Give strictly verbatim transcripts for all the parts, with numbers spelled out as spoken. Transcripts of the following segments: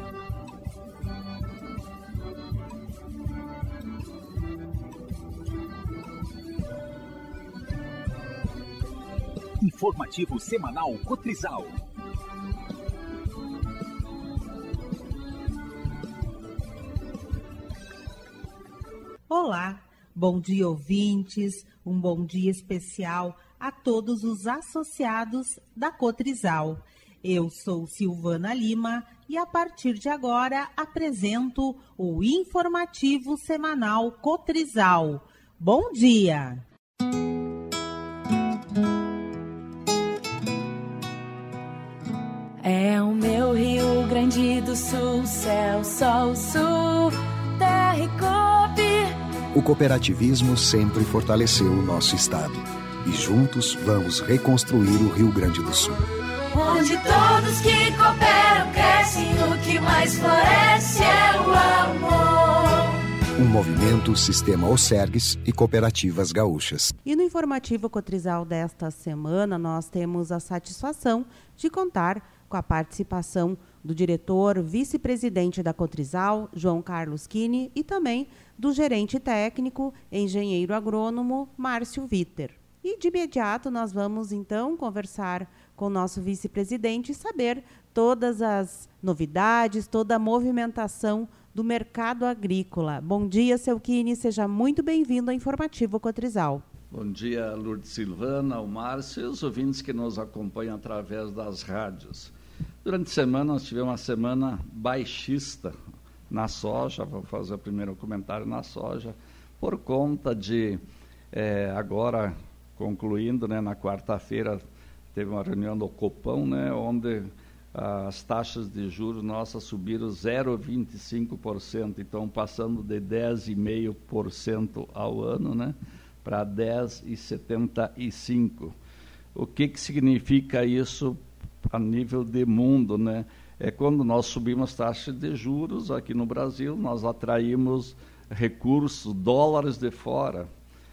Informativo semanal Cotrizal. Olá, bom dia ouvintes, um bom dia especial a todos os associados da Cotrizal. Eu sou Silvana Lima e a partir de agora apresento o Informativo semanal Cotrizal. Bom dia! É o meu Rio Grande do Sul, céu, sol, sul, terra e couve. O cooperativismo sempre fortaleceu o nosso estado. E juntos vamos reconstruir o Rio Grande do Sul. Onde todos que cooperam crescem, o que mais floresce é o amor. Um movimento, Sistema Osergues e Cooperativas Gaúchas. E no Informativo Cotrizal desta semana, nós temos a satisfação de contar com a participação do diretor vice-presidente da Cotrizal, João Carlos Kini, e também do gerente técnico, engenheiro agrônomo, Márcio Viter. E de imediato nós vamos então conversar com o nosso vice-presidente e saber todas as novidades, toda a movimentação do mercado agrícola. Bom dia, seu Kini, seja muito bem-vindo ao Informativo Cotrizal. Bom dia, Lourdes Silvana, o Márcio e os ouvintes que nos acompanham através das rádios. Durante a semana, nós tivemos uma semana baixista na soja, vou fazer o primeiro comentário na soja, por conta de, é, agora, concluindo, né, na quarta-feira, teve uma reunião do Copom, né, onde as taxas de juros nossas subiram zero vírgula vinte e cinco por cento, então passando de dez vírgula cinco por cento ao ano, né, para dez vírgula setenta e cinco por cento. O que, que significa isso a nível de mundo, né? É quando nós subimos taxas de juros aqui no Brasil, nós atraímos recursos, dólares de fora,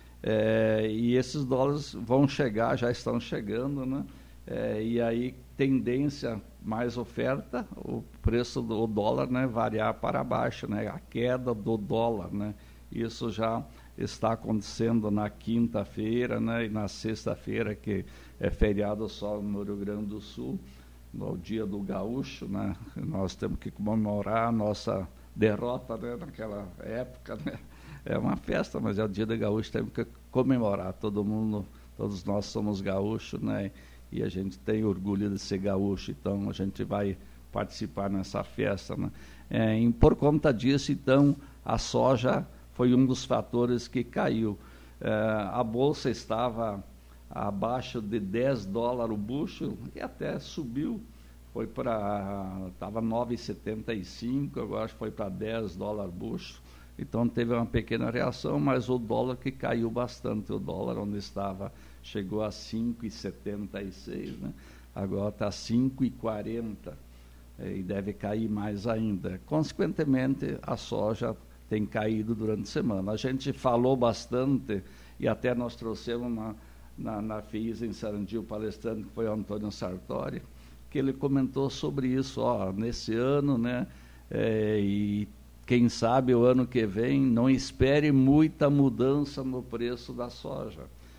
é, e esses dólares vão chegar, já estão chegando, né? É, e aí tendência mais oferta, o preço do dólar, né, variar para baixo, né? A queda do dólar, né? Isso já está acontecendo na quinta-feira, né, e na sexta-feira, que é feriado só no Rio Grande do Sul, no dia do gaúcho, né, nós temos que comemorar a nossa derrota, né, naquela época, né, é uma festa, mas é o dia do gaúcho, temos que comemorar, todo mundo, todos nós somos gaúchos, né, e a gente tem orgulho de ser gaúcho, então a gente vai participar nessa festa, né. É, e por conta disso, então, a soja foi um dos fatores que caiu. É, a bolsa estava abaixo de dez dólares o bushel e até subiu, foi para, estava nove vírgula setenta e cinco, agora foi para dez dólares o bushel. Então teve uma pequena reação, mas o dólar que caiu bastante, o dólar onde estava chegou a cinco vírgula setenta e seis, né? Agora está cinco vírgula quarenta é, e deve cair mais ainda. Consequentemente, a soja tem caído durante a semana. A gente falou bastante, e até nós trouxemos na, na, na F I S em Sarandi, o palestrante, que foi o Antônio Sartori, que ele comentou sobre isso, ó, nesse ano, né, é, e quem sabe o ano que vem, não espere muita mudança no preço da soja.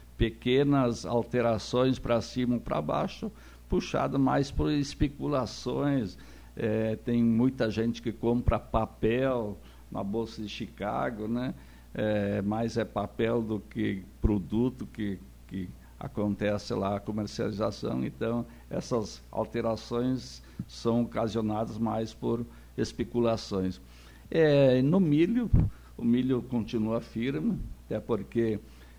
Pequenas alterações para cima ou para baixo, puxado mais por especulações, é, tem muita gente que compra papel na Bolsa de Chicago, né? É, mais é papel do que produto que, que acontece lá, a comercialização. Então, essas alterações são ocasionadas mais por especulações. É, no milho, o milho continua firme, até porque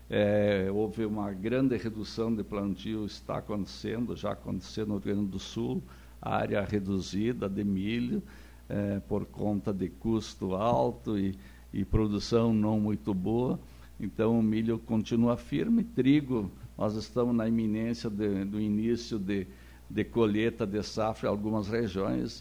é, houve uma grande redução de plantio, está acontecendo, já aconteceu no Rio Grande do Sul, área reduzida de milho, É, por conta de custo alto e, e produção não muito boa. Então o milho continua firme. Trigo, nós estamos na iminência de, do início de, de colheita de safra em algumas regiões.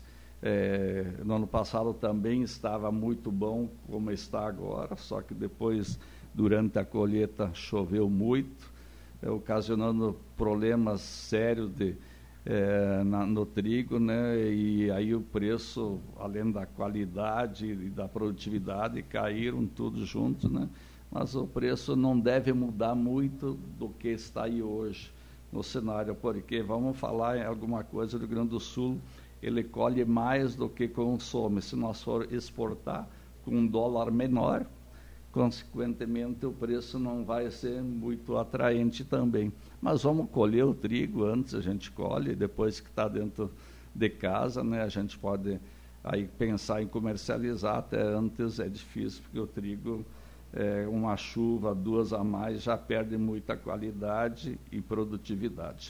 É, no ano passado também estava muito bom como está agora, só que depois, durante a colheita, choveu muito, é, ocasionando problemas sérios de é, na, no trigo, né? E aí o preço, além da qualidade e da produtividade, caíram tudo junto, né? Mas o preço não deve mudar muito do que está aí hoje no cenário, porque vamos falar em alguma coisa, o Rio Grande do Sul, ele colhe mais do que consome. Se nós for exportar com um dólar menor, consequentemente o preço não vai ser muito atraente também. Mas vamos colher o trigo, antes a gente colhe, depois que está dentro de casa, né, a gente pode aí pensar em comercializar, até antes é difícil, porque o trigo, é, uma chuva, duas a mais, já perde muita qualidade e produtividade.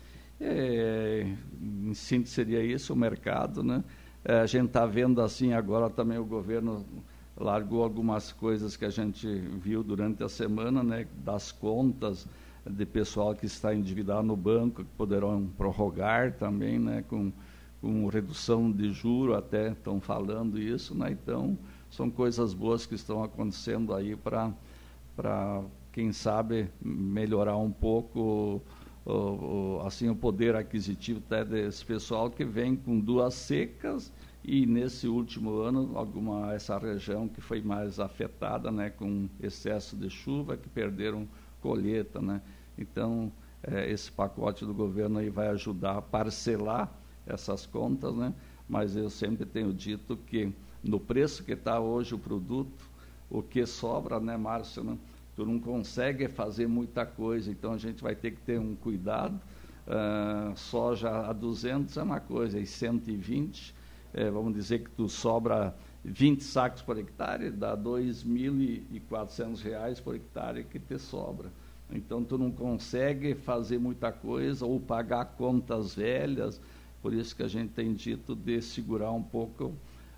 É, em síntese seria isso, o mercado, né? É, a gente está vendo assim agora também o governo largou algumas coisas que a gente viu durante a semana, né, das contas de pessoal que está endividado no banco, que poderão prorrogar também, né, com, com redução de juro, até estão falando isso, né? Então, são coisas boas que estão acontecendo aí para, para quem sabe, melhorar um pouco o, o, assim, o poder aquisitivo até desse pessoal que vem com duas secas. E nesse último ano, alguma, essa região que foi mais afetada, né, com excesso de chuva, que perderam colheita, né? Então, é, esse pacote do governo aí vai ajudar a parcelar essas contas, né? Mas eu sempre tenho dito que no preço que está hoje o produto, o que sobra, né, Márcio, né? Tu não consegue fazer muita coisa, então a gente vai ter que ter um cuidado. Uh, soja a duzentos é uma coisa, e cento e vinte... É, vamos dizer que tu sobra vinte sacos por hectare, dá dois mil e quatrocentos reais por hectare que te sobra. Então, tu não consegue fazer muita coisa ou pagar contas velhas, por isso que a gente tem dito de segurar um pouco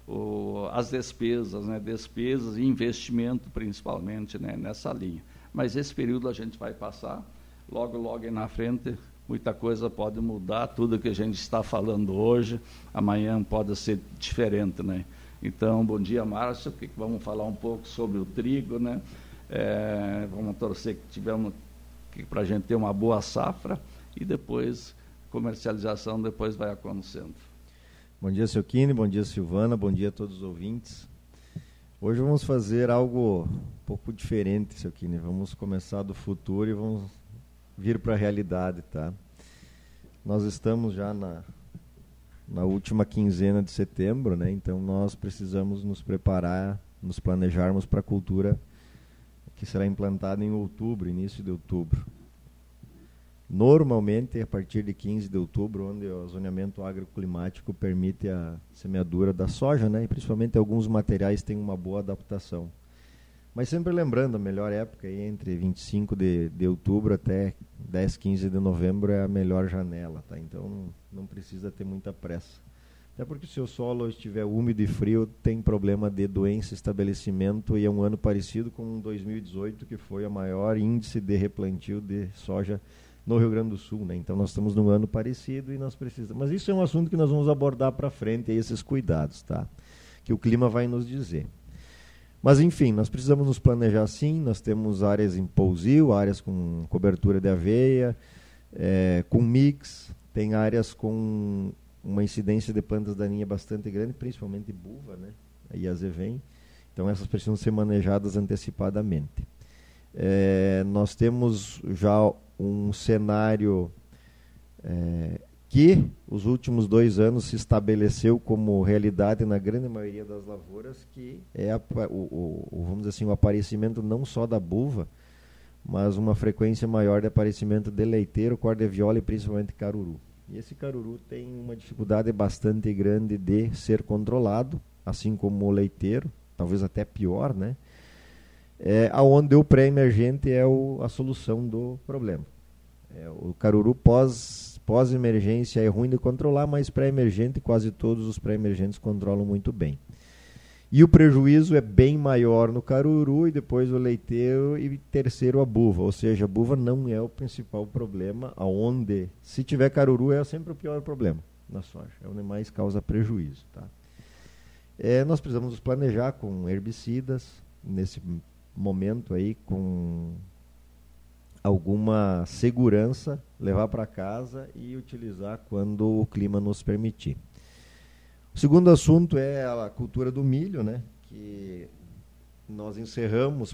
o, as despesas, né? Despesas e investimento, principalmente, né? Nessa linha. Mas esse período a gente vai passar, logo, logo aí na frente, muita coisa pode mudar, tudo que a gente está falando hoje, amanhã pode ser diferente, né? Então, bom dia, Márcio, que vamos falar um pouco sobre o trigo, né? É, vamos torcer que tivemos, que para a gente ter uma boa safra e depois, comercialização depois vai acontecendo. Bom dia, seu Kine, bom dia, Silvana, bom dia a todos os ouvintes. Hoje vamos fazer algo um pouco diferente, seu Kine, vamos começar do futuro e vamos vir para a realidade, tá? Nós estamos já na, na última quinzena de setembro, né? Então nós precisamos nos preparar, nos planejarmos para a cultura que será implantada em outubro, início de outubro. Normalmente, a partir de quinze de outubro, onde o zoneamento agroclimático permite a semeadura da soja, né? E principalmente alguns materiais têm uma boa adaptação. Mas sempre lembrando, a melhor época aí, entre vinte e cinco de, de outubro até dez, quinze de novembro é a melhor janela, tá? Então não, não precisa ter muita pressa. Até porque se o solo estiver úmido e frio, tem problema de doença, estabelecimento, e é um ano parecido com dois mil e dezoito, que foi o maior índice de replantio de soja no Rio Grande do Sul, né? Então nós estamos num ano parecido e nós precisamos... Mas isso é um assunto que nós vamos abordar para frente, aí, esses cuidados, tá? Que o clima vai nos dizer. Mas, enfim, nós precisamos nos planejar sim, nós temos áreas em pousio, áreas com cobertura de aveia, é, com mix, tem áreas com uma incidência de plantas daninhas bastante grande, principalmente buva, né, e azevém, então essas precisam ser manejadas antecipadamente. É, nós temos já um cenário é, que os últimos dois anos se estabeleceu como realidade na grande maioria das lavouras, que é a, o, o, vamos dizer assim, o aparecimento não só da buva, mas uma frequência maior de aparecimento de leiteiro, corda-viola e principalmente caruru. E esse caruru tem uma dificuldade bastante grande de ser controlado, assim como o leiteiro, talvez até pior, né? É, onde o pré-emergente é o, a solução do problema. É, o caruru pós, pós-emergência é ruim de controlar, mas pré-emergente, quase todos os pré-emergentes controlam muito bem. E o prejuízo é bem maior no caruru, e depois o leiteiro, e terceiro a buva. Ou seja, a buva não é o principal problema, aonde, se tiver caruru, é sempre o pior problema na soja. É onde mais causa prejuízo. Tá? É, nós precisamos nos planejar com herbicidas, nesse momento aí, com alguma segurança, levar para casa e utilizar quando o clima nos permitir. O segundo assunto é a cultura do milho, né? Que nós encerramos,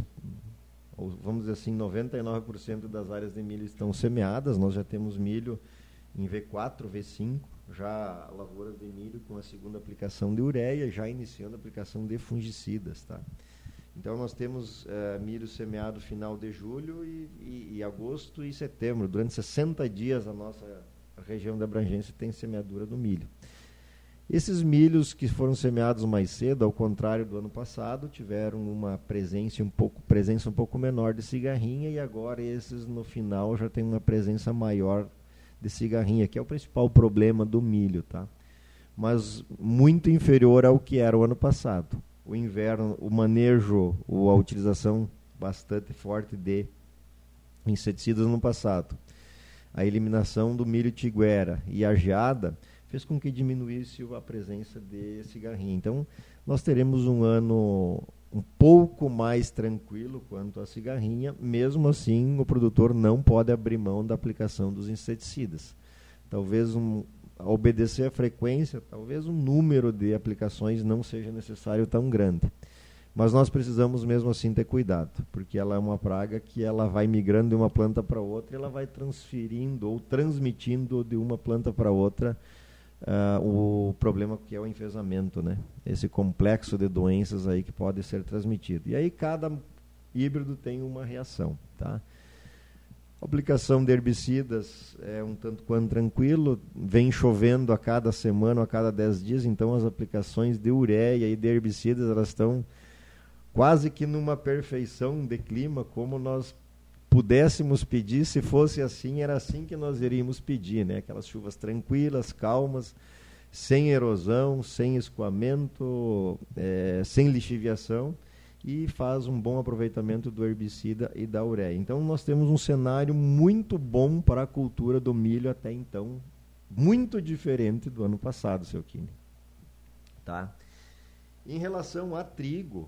vamos dizer assim, noventa e nove por cento das áreas de milho estão semeadas, nós já temos milho em V quatro, V cinco, já lavouras de milho com a segunda aplicação de ureia, já iniciando a aplicação de fungicidas, tá? Então nós temos uh, milho semeado final de julho e, e, e agosto e setembro. Durante sessenta dias a nossa região de abrangência tem semeadura do milho. Esses milhos que foram semeados mais cedo, ao contrário do ano passado, tiveram uma presença um pouco, presença um pouco menor de cigarrinha, e agora esses no final já tem uma presença maior de cigarrinha, que é o principal problema do milho, tá? Mas muito inferior ao que era o ano passado. O inverno, o manejo, ou a utilização bastante forte de inseticidas no passado, a eliminação do milho tiguera e a geada fez com que diminuísse a presença de cigarrinha. Então, nós teremos um ano um pouco mais tranquilo quanto à cigarrinha. Mesmo assim, o produtor não pode abrir mão da aplicação dos inseticidas. Talvez um a obedecer a frequência, talvez um número de aplicações não seja necessário tão grande. Mas nós precisamos mesmo assim ter cuidado, porque ela é uma praga que ela vai migrando de uma planta para outra e ela vai transferindo ou transmitindo de uma planta para outra uh, o problema que é o enfesamento, né? Esse complexo de doenças aí que pode ser transmitido. E aí cada híbrido tem uma reação, tá? A aplicação de herbicidas é um tanto quanto tranquilo, vem chovendo a cada semana, a cada dez dias, então as aplicações de ureia e de herbicidas elas estão quase que numa perfeição de clima, como nós pudéssemos pedir. Se fosse assim, era assim que nós iríamos pedir, né? Aquelas chuvas tranquilas, calmas, sem erosão, sem escoamento, é, sem lixiviação, e faz um bom aproveitamento do herbicida e da ureia. Então nós temos um cenário muito bom para a cultura do milho até então, muito diferente do ano passado, seu Kine. Tá? Em relação a trigo,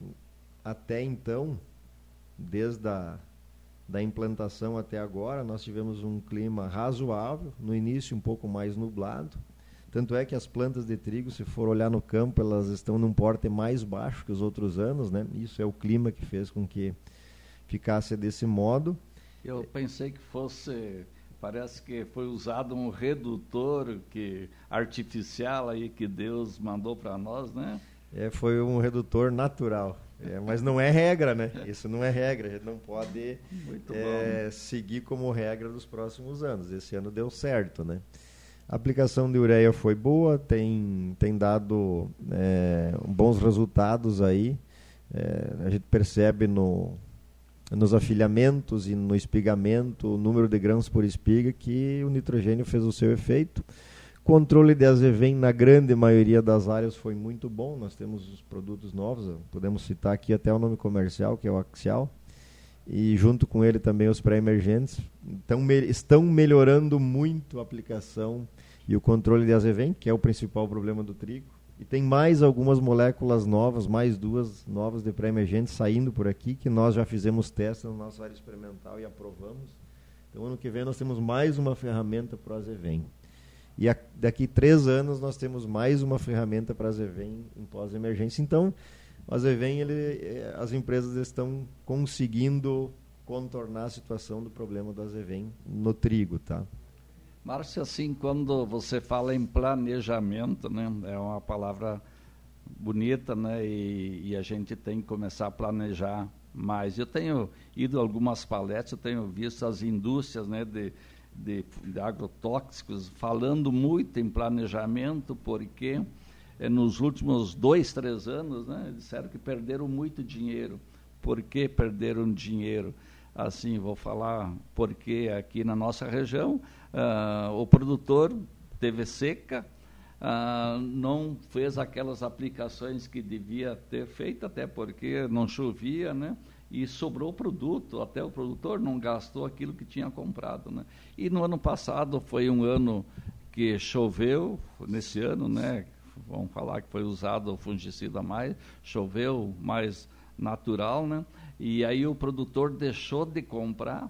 até então, desde a da implantação até agora, nós tivemos um clima razoável, no início um pouco mais nublado. Tanto é que as plantas de trigo, se for olhar no campo, elas estão num porte mais baixo que os outros anos, né? Isso é o clima que fez com que ficasse desse modo. Eu pensei que fosse, parece que foi usado um redutor que, artificial aí que Deus mandou para nós, né? É, foi um redutor natural, é, mas não é regra, né? Isso não é regra, a gente não pode é, seguir como regra dos próximos anos. Esse ano deu certo, né? A aplicação de ureia foi boa, tem, tem dado é, bons resultados aí. É, a gente percebe no, nos afilhamentos e no espigamento, o número de grãos por espiga, que o nitrogênio fez o seu efeito. Controle de azevém na grande maioria das áreas foi muito bom. Nós temos os produtos novos, podemos citar aqui até o nome comercial, que é o Axial. E junto com ele também os pré-emergentes. Então, me, estão melhorando muito a aplicação e o controle de azevém, que é o principal problema do trigo. E tem mais algumas moléculas novas, mais duas novas de pré-emergentes saindo por aqui, que nós já fizemos testes na nossa área experimental e aprovamos. Então, ano que vem nós temos mais uma ferramenta para o azevém. E a, daqui três anos nós temos mais uma ferramenta para azevém em pós-emergência. Então, o azevém, ele, as empresas estão conseguindo contornar a situação do problema do azevém no trigo, tá? Márcio, assim, quando você fala em planejamento, né, é uma palavra bonita, né, e, e a gente tem que começar a planejar mais. Eu tenho ido a algumas palestras, eu tenho visto as indústrias, né, de, de, de agrotóxicos falando muito em planejamento, porque nos últimos dois, três anos, né, disseram que perderam muito dinheiro. Por que perderam dinheiro? Assim, vou falar porque aqui na nossa região uh, o produtor teve seca, uh, não fez aquelas aplicações que devia ter feito, até porque não chovia, né? E sobrou produto, até o produtor não gastou aquilo que tinha comprado, né? E no ano passado foi um ano que choveu, nesse ano, né? Vamos falar que foi usado o fungicida mais, choveu mais natural, né? E aí o produtor deixou de comprar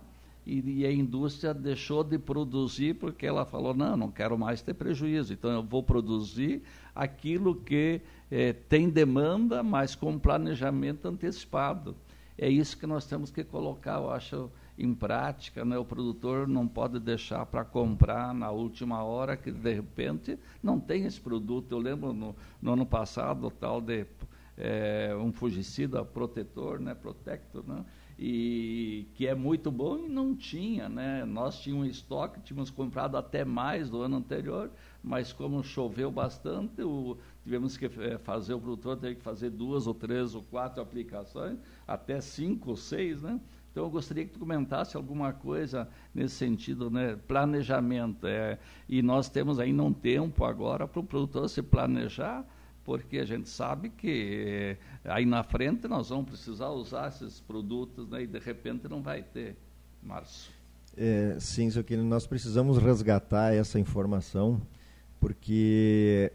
e, e a indústria deixou de produzir porque ela falou, não, não quero mais ter prejuízo, então eu vou produzir aquilo que eh, tem demanda, mas com planejamento antecipado. É isso que nós temos que colocar, eu acho, em prática, né? O produtor não pode deixar para comprar na última hora, que de repente não tem esse produto. Eu lembro no, no ano passado, o tal de é, um fungicida protetor, né? Protector, né? E que é muito bom e não tinha, né? Nós tínhamos um estoque, tínhamos comprado até mais do ano anterior, mas como choveu bastante, o, tivemos que é, fazer, o produtor teve que fazer duas ou três ou quatro aplicações, até cinco ou seis, né? Então eu gostaria que tu comentasse alguma coisa nesse sentido, né? Planejamento, é, e nós temos ainda um tempo agora para o produtor se planejar, porque a gente sabe que eh, aí na frente nós vamos precisar usar esses produtos, né, e de repente não vai ter. Márcio. É, sim, só que nós precisamos resgatar essa informação, porque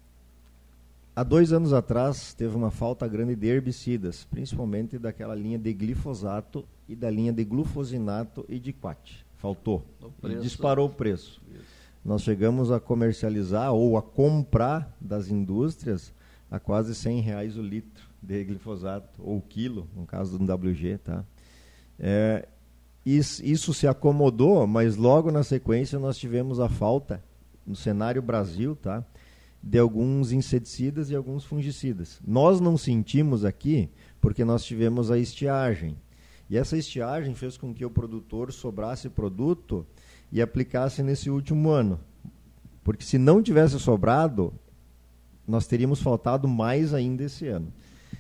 há dois anos atrás teve uma falta grande de herbicidas, principalmente daquela linha de glifosato e da linha de glufosinato e de quat. Faltou. E disparou o preço. Isso. Nós chegamos a comercializar ou a comprar das indústrias a quase cem reais o litro de glifosato, ou quilo, no caso do W G. Tá? É, isso, isso se acomodou, mas logo na sequência nós tivemos a falta, no cenário Brasil, tá? De alguns inseticidas e alguns fungicidas. Nós não sentimos aqui porque nós tivemos a estiagem. E essa estiagem fez com que o produtor sobrasse produto e aplicasse nesse último ano. Porque se não tivesse sobrado, nós teríamos faltado mais ainda esse ano.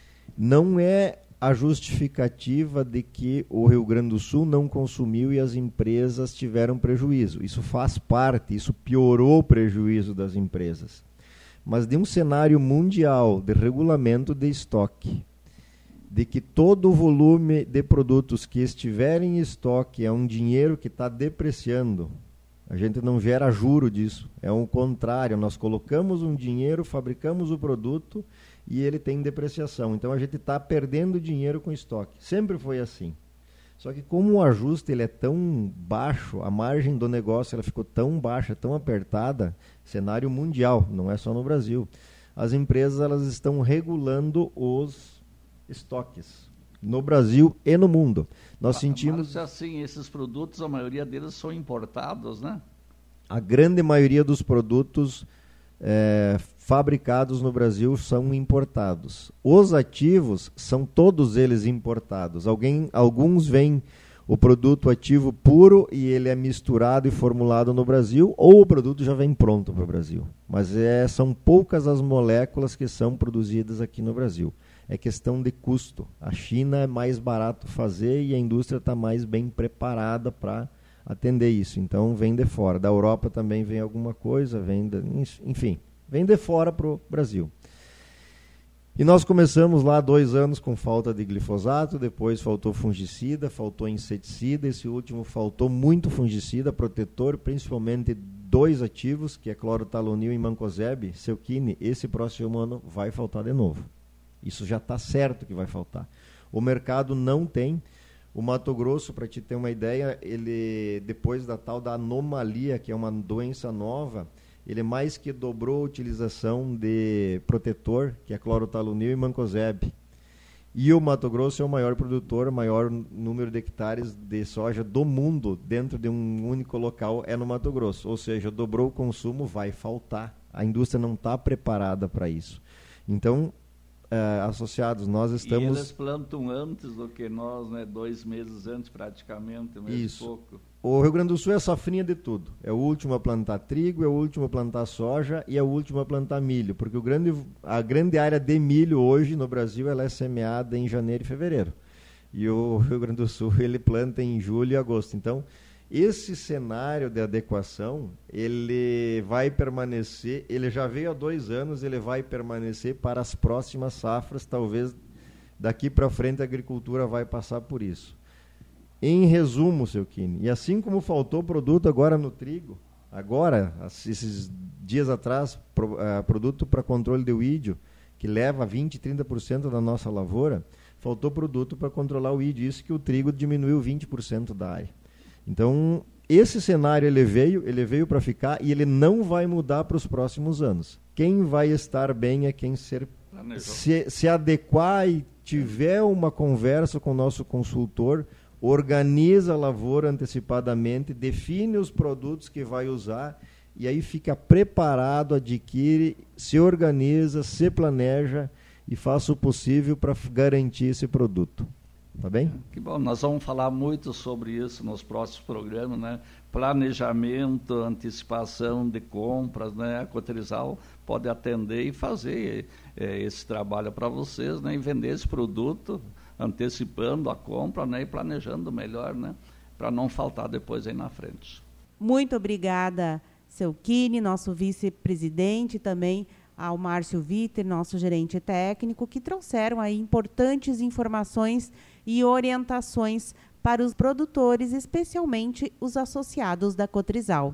Não é a justificativa de que o Rio Grande do Sul não consumiu e as empresas tiveram prejuízo. Isso faz parte, isso piorou o prejuízo das empresas. Mas de um cenário mundial de regulamento de estoque, de que todo o volume de produtos que estiverem em estoque é um dinheiro que está depreciando. A gente não gera juro disso. É o contrário, nós colocamos um dinheiro, fabricamos o produto e ele tem depreciação. Então a gente está perdendo dinheiro com estoque. Sempre foi assim. Só que como o ajuste ele é tão baixo, a margem do negócio ela ficou tão baixa, tão apertada, cenário mundial, não é só no Brasil. As empresas elas estão regulando os estoques no Brasil e no mundo. Nós ah, sentimos... Mas assim, esses produtos, a maioria deles são importados, né? A grande maioria dos produtos é, fabricados no Brasil são importados. Os ativos são todos eles importados. Alguém, alguns vêm o produto ativo puro e ele é misturado e formulado no Brasil, ou o produto já vem pronto para o Brasil. Mas é, são poucas as moléculas que são produzidas aqui no Brasil. É questão de custo. A China é mais barato fazer e a indústria está mais bem preparada para atender isso. Então, vem de fora. Da Europa também vem alguma coisa, vem de, enfim, vem de fora para o Brasil. E nós começamos lá dois anos com falta de glifosato, depois faltou fungicida, faltou inseticida, esse último faltou muito fungicida, protetor, principalmente dois ativos, que é clorotalonil e mancozeb, Seuquine. Esse próximo ano vai faltar de novo. Isso já está certo que vai faltar. O mercado não tem. O Mato Grosso, para te ter uma ideia, ele depois da tal da anomalia, que é uma doença nova, ele mais que dobrou a utilização de protetor, que é clorotalonil e mancozeb. E o Mato Grosso é o maior produtor, o maior número de hectares de soja do mundo, dentro de um único local, é no Mato Grosso. Ou seja, dobrou o consumo, vai faltar. A indústria não está preparada para isso. Então, Uh, associados, nós estamos... E eles plantam antes do que nós, né? Dois meses antes praticamente, mesmo Isso. pouco. O Rio Grande do Sul é safrinha de tudo. É o último a plantar trigo, é o último a plantar soja e é o último a plantar milho. Porque o grande, a grande área de milho hoje no Brasil ela é semeada em janeiro e fevereiro. E o Rio Grande do Sul ele planta em julho e agosto. Então, esse cenário de adequação, ele vai permanecer, ele já veio há dois anos, ele vai permanecer para as próximas safras, talvez daqui para frente a agricultura vai passar por isso. Em resumo, Seuquine, e assim como faltou produto agora no trigo, agora, esses dias atrás, pro, uh, produto para controle de oídio, que leva vinte, trinta por cento da nossa lavoura, faltou produto para controlar o oídio, isso que o trigo diminuiu vinte por cento da área. Então, esse cenário ele veio, ele veio para ficar e ele não vai mudar para os próximos anos. Quem vai estar bem é quem ser, se, se adequar e tiver uma conversa com o nosso consultor, organiza a lavoura antecipadamente, define os produtos que vai usar e aí fica preparado, adquire, se organiza, se planeja e faça o possível para garantir esse produto. Tá bem? Que bom, nós vamos falar muito sobre isso nos próximos programas, né? Planejamento, antecipação de compras, né? A Cotrizal pode atender e fazer é, esse trabalho para vocês, né? E vender esse produto, antecipando a compra, né? E planejando melhor, né? Para não faltar depois aí na frente. Muito obrigada, seu Kini, nosso vice-presidente, também ao Márcio Vitter, nosso gerente técnico, que trouxeram aí importantes informações e orientações para os produtores, especialmente os associados da Cotrizal.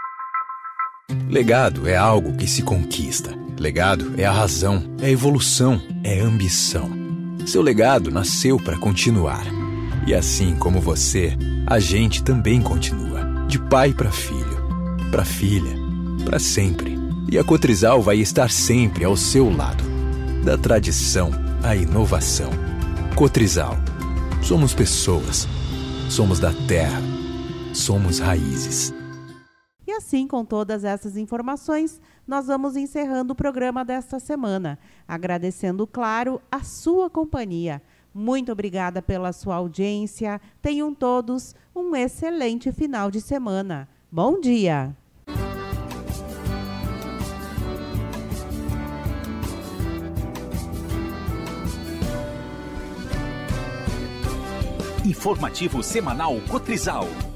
Legado é algo que se conquista. Legado é a razão, é a evolução, é a ambição. Seu legado nasceu para continuar. E assim como você, a gente também continua. De pai para filho, para filha, para sempre. E a Cotrizal vai estar sempre ao seu lado. Da tradição à inovação. Cotrizal. Somos pessoas. Somos da terra. Somos raízes. E assim, com todas essas informações, nós vamos encerrando o programa desta semana. Agradecendo, claro, a sua companhia. Muito obrigada pela sua audiência. Tenham todos um excelente final de semana. Bom dia! Informativo semanal Cotrizal.